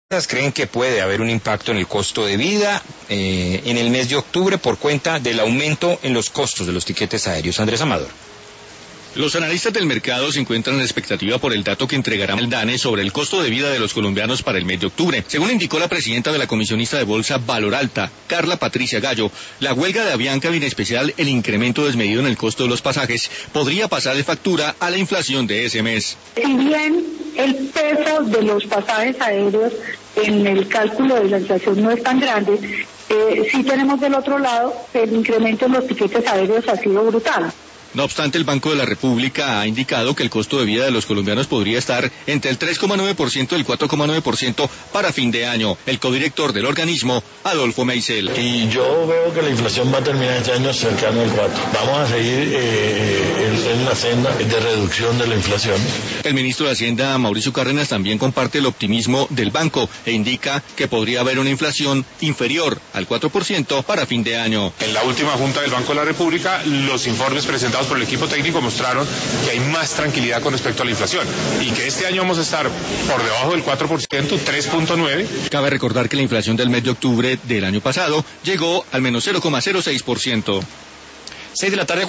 creen que puede haber un impacto en el costo de vida en el mes de octubre por cuenta del aumento en los costos de los tiquetes aéreos. Andrés Amador. Los analistas del mercado se encuentran en expectativa por el dato que entregará el DANE sobre el costo de vida de los colombianos para el mes de octubre. Según indicó la presidenta de la comisionista de bolsa Valoralta, Carla Patricia Gallo, la huelga de Avianca y en especial el incremento desmedido en el costo de los pasajes podría pasar de factura a la inflación de ese mes. Si bien el peso de los pasajes aéreos en el cálculo de la inflación no es tan grande, sí tenemos del otro lado el incremento en los tiquetes aéreos ha sido brutal. No obstante, el Banco de la República ha indicado que el costo de vida de los colombianos podría estar entre el 3,9% y el 4,9% para fin de año. El codirector del organismo, Adolfo Meisel. Y yo veo que la inflación va a terminar este año cercano al 4. Vamos a seguir en la senda de reducción de la inflación. El ministro de Hacienda, Mauricio Cárdenas, también comparte el optimismo del banco e indica que podría haber una inflación inferior al 4% para fin de año. En la última Junta del Banco de la República, los informes presentados por el equipo técnico mostraron que hay más tranquilidad con respecto a la inflación y que este año vamos a estar por debajo del 4%, 3.9%. Cabe recordar que la inflación del mes de octubre del año pasado llegó al menos 0,06%. 6 de la tarde.